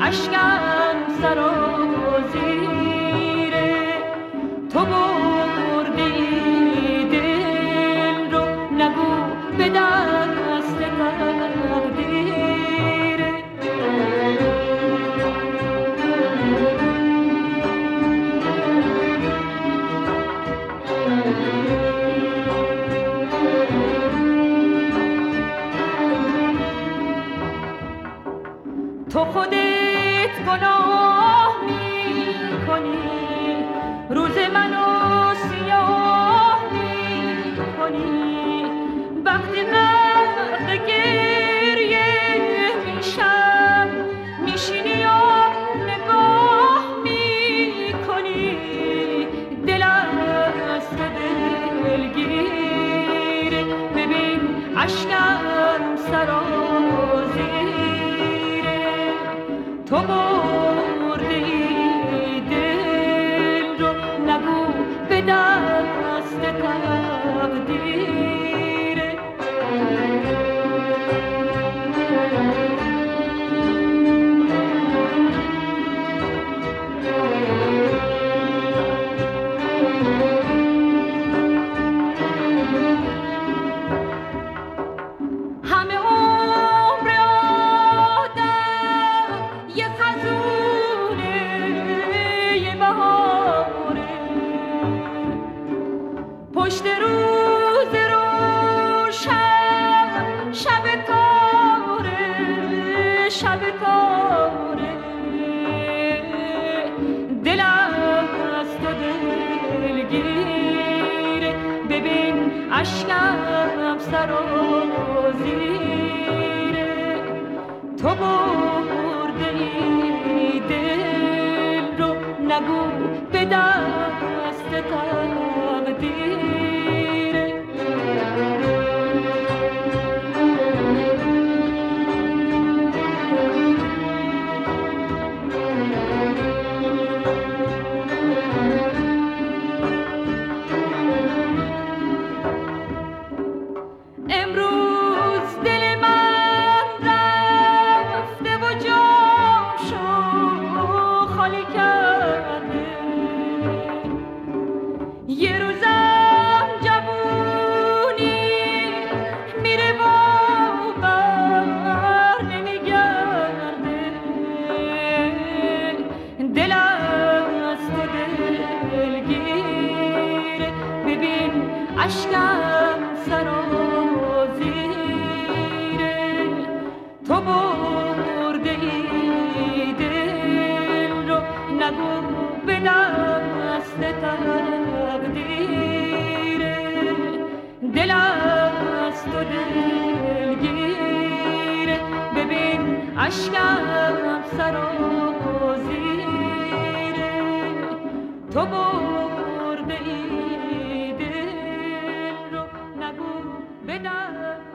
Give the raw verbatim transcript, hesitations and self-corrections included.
اشکم سرازیره. تو بردی دل رو نگو به دست تقدیره. تو خودت گناه می کنی، روز منو سیاه می کنی. وقتی غرق گریه میشم میشینی و نگاه می کنی. دل از تو دلگیره، ببین اشکم سرازیره. تو بردی دل رو نگو به دست تقدیره. همه عمر آدم یه خزونه یه بهاره، پشت روز روشن شب تاره، شب تاره. دلم از تو دلگیره، ببین اشکم سرازیره. تو بردی دل رو نگو به دست تقدیره. امروز دل من رفته و جامشو خالی کرده. یه روزم جوونی میره و بر نمیگرده. دلم از تو دلگیره، ببین اشکم سرازیره. تو بردی دل رو نگو به دست تقدیره. دلم از تو دلگیره، ببین اشکم سرازیره. تو بردی دل رو نگو به دست